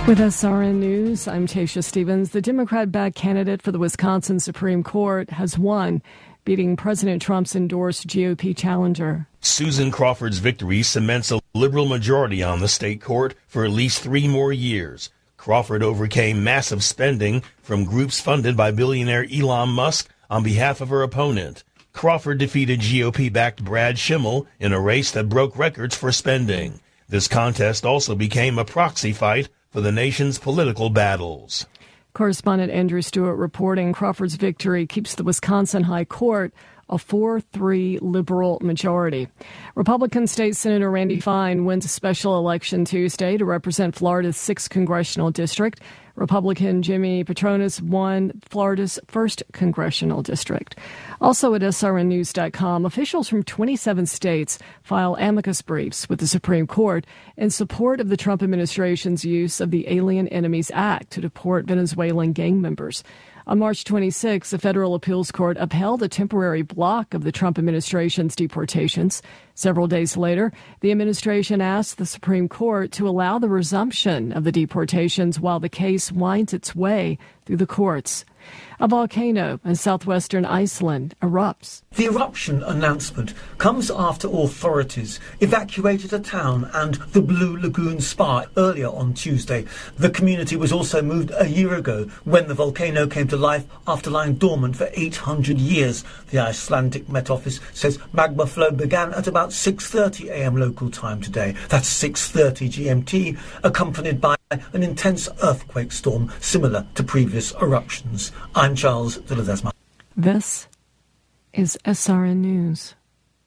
With SRN News, I'm Tasha Stevens. The Democrat-backed candidate for the Wisconsin Supreme Court has won, beating President Trump's endorsed GOP challenger. Susan Crawford's victory cements a liberal majority on the state court for at least 3 more years. Crawford overcame massive spending from groups funded by billionaire Elon Musk on behalf of her opponent. Crawford defeated GOP-backed Brad Schimmel in a race that broke records for spending. This contest also became a proxy fight for the nation's political battles. Correspondent Andrew Stewart reporting Crawford's victory keeps the Wisconsin High Court a 4-3 liberal majority. Republican State Senator Randy Fine wins a special election Tuesday to represent Florida's 6th congressional district. Republican Jimmy Patronis won Florida's 1st congressional district. Also at srnnews.com, officials from 27 states file amicus briefs with the Supreme Court in support of the Trump administration's use of the Alien Enemies Act to deport Venezuelan gang members. On March 26, the federal appeals court upheld a temporary block of the Trump administration's deportations. Several days later, the administration asked the Supreme Court to allow the resumption of the deportations while the case winds its way through the courts. A volcano in southwestern Iceland erupts. The eruption announcement comes after authorities evacuated a town and the Blue Lagoon Spa earlier on Tuesday. The community was also moved a year ago when the volcano came to life after lying dormant for 800 years. The Icelandic Met Office says magma flow began at about 6:30 a.m. local time today. That's 6:30 GMT, accompanied by an intense earthquake storm similar to previous eruptions. I'm Charles de Ledesma. This is SRN News.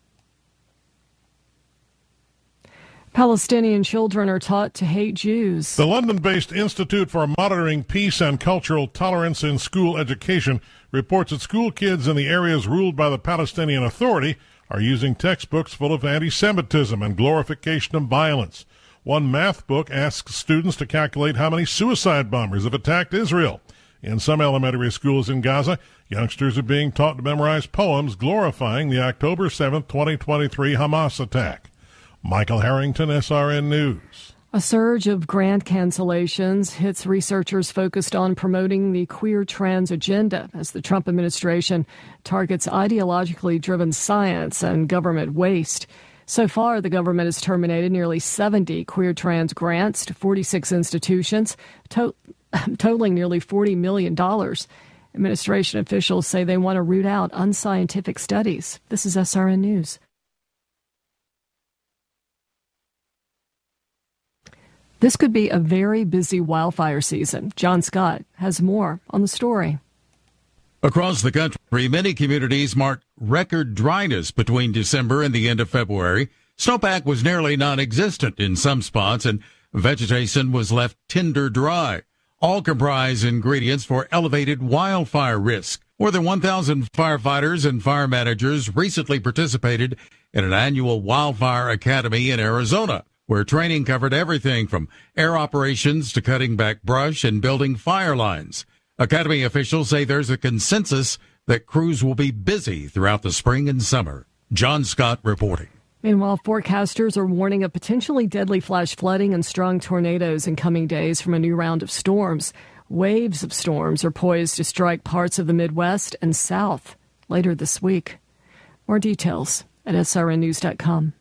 Palestinian children are taught to hate Jews. The London-based Institute for Monitoring Peace and Cultural Tolerance in School Education reports that school kids in the areas ruled by the Palestinian Authority are using textbooks full of anti-Semitism and glorification of violence. One math book asks students to calculate how many suicide bombers have attacked Israel. In some elementary schools in Gaza, youngsters are being taught to memorize poems glorifying the October 7, 2023 Hamas attack. Michael Harrington, SRN News. A surge of grant cancellations hits researchers focused on promoting the queer trans agenda as the Trump administration targets ideologically driven science and government waste. So far, the government has terminated nearly 70 queer trans grants to 46 institutions, totaling nearly $40 million. Administration officials say they want to root out unscientific studies. This is SRN News. This could be a very busy wildfire season. John Scott has more on the story. Across the country, many communities marked record dryness between December and the end of February. Snowpack was nearly non-existent in some spots, and vegetation was left tinder dry. All comprise ingredients for elevated wildfire risk. More than 1,000 firefighters and fire managers recently participated in an annual wildfire academy in Arizona, where training covered everything from air operations to cutting back brush and building fire lines. Academy officials say there's a consensus that crews will be busy throughout the spring and summer. John Scott reporting. Meanwhile, forecasters are warning of potentially deadly flash flooding and strong tornadoes in coming days from a new round of storms. Waves of storms are poised to strike parts of the Midwest and South later this week. More details at srnnews.com.